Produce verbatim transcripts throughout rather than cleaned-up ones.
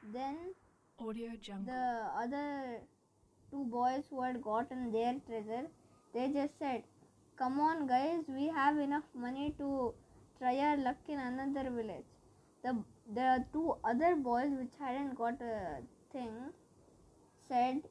Then Audio Jungle. the other two boys who had gotten their treasure, they just said, "Come on guys, we have enough money to try our luck in another village." The, the two other boys which hadn't got a thing said,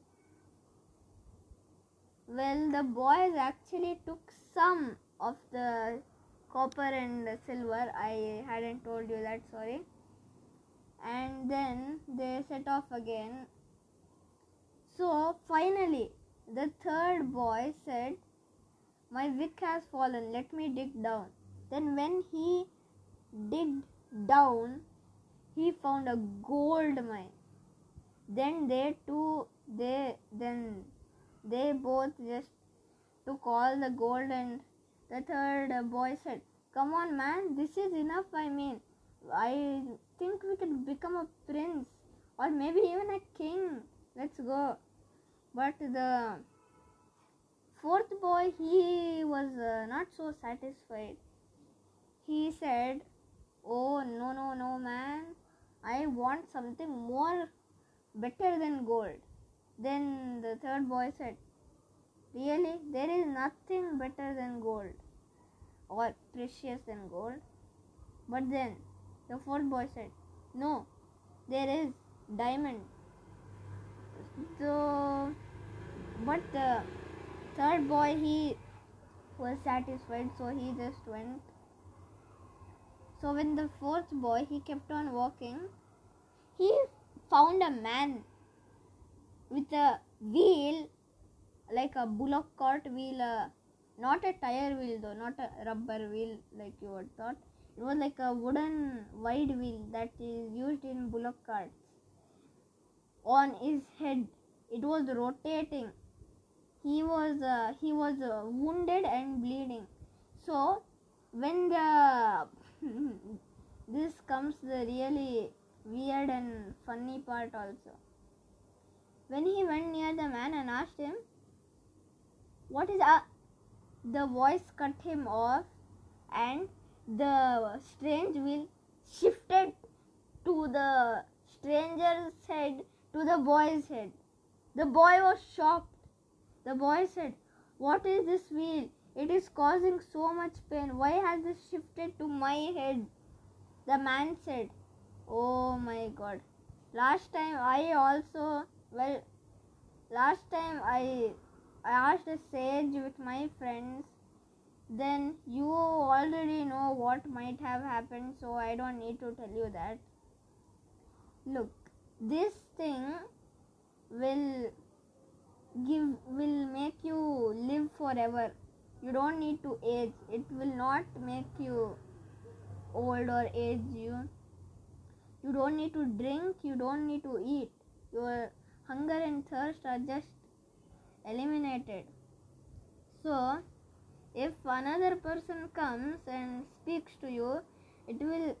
well, the boys actually took some of the copper and silver. I hadn't told you that, sorry. And then they set off again. So finally, the third boy said, "My wick has fallen, let me dig down." Then when he digged down, he found a gold mine. Then they two, they then they both just took all the gold, and the third boy said, "Come on man, this is enough. I mean, I think we could become a prince or maybe even a king. Let's go." But the fourth boy, he was uh, not so satisfied. He said, "Oh no no no man, I want something more better than gold." Then the third boy said, "Really? There is nothing better than gold or precious than gold." But then the fourth boy said, "No, there is diamond." So, but the third boy, he was satisfied, so he just went. So when the fourth boy, he kept on walking, he found a man with a wheel, like a bullock cart wheel, uh, not a tire wheel though, not a rubber wheel like you would thought. It was like a wooden wide wheel that is used in bullock carts. On his head, it was rotating. He was uh, he was uh, wounded and bleeding. So when the this comes the really weird and funny part also. When he went near the man and asked him, "What is up?" the voice cut him off, and the strange wheel shifted to the stranger's head, to the boy's head. The boy was shocked. The boy said, "What is this wheel? It is causing so much pain. Why has this shifted to my head?" The man said, "Oh my God. Last time I also, well, last time I, I asked a sage with my friends. Then you already know what might have happened, so I don't need to tell you that. Look, this thing will give will make you live forever. You don't need to age. It will not make you old or age you. You don't need to drink. You don't need to eat. Your hunger and thirst are just eliminated." So if another person comes and speaks to you, it will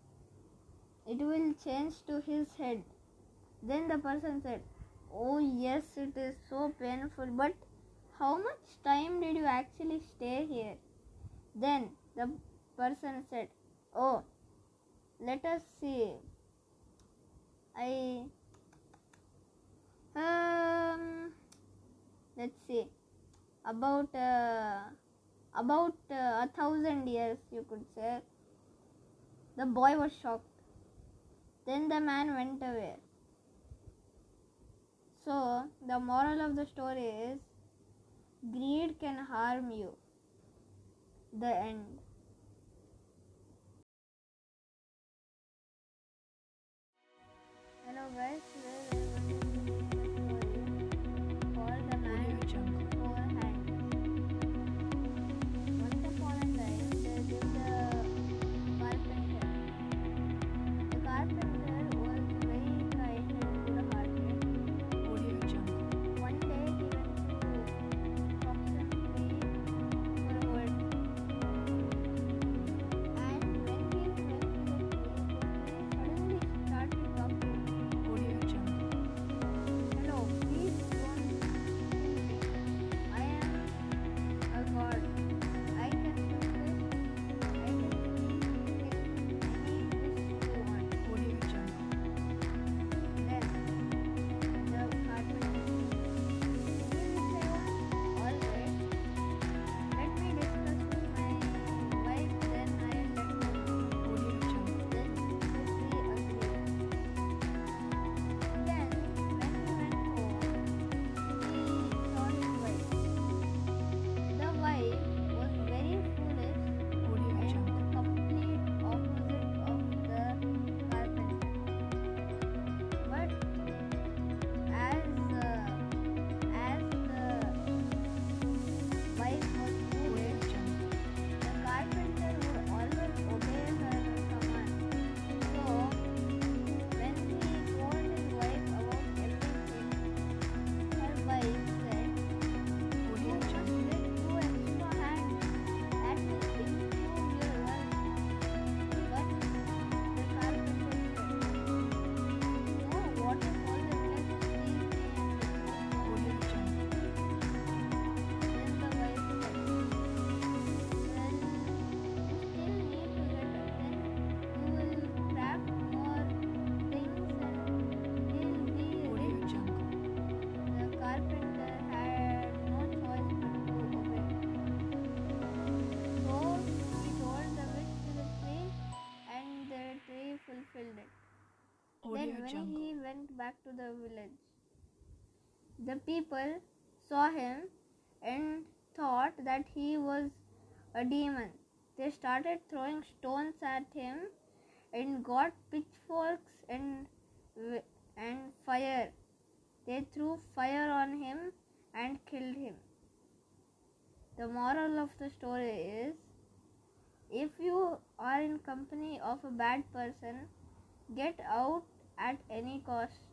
it will change to his head. Then the person said, "Oh yes, it is so painful, but how much time did you actually stay here?" Then the person said, "Oh, let us see. I um let's see about uh, about uh, a thousand years, you could say." The boy was shocked. Then the man went away. So the moral of the story is, greed can harm you. The end. Hello guys, today we are going to read a story called The Man Audio with Jungle. Four Hands. Once upon a time, there lived a carpenter. The carpenter was very kind and good-hearted. Audio Jungle. One day he went to chop some trees for wood. And when he went to the tree, the tree suddenly started talking. Audio Jungle. to the village. The people saw him and thought that he was a demon. They started throwing stones at him and got pitchforks and and fire. They threw fire on him and killed him. The moral of the story is, if you are in company of a bad person, get out at any cost.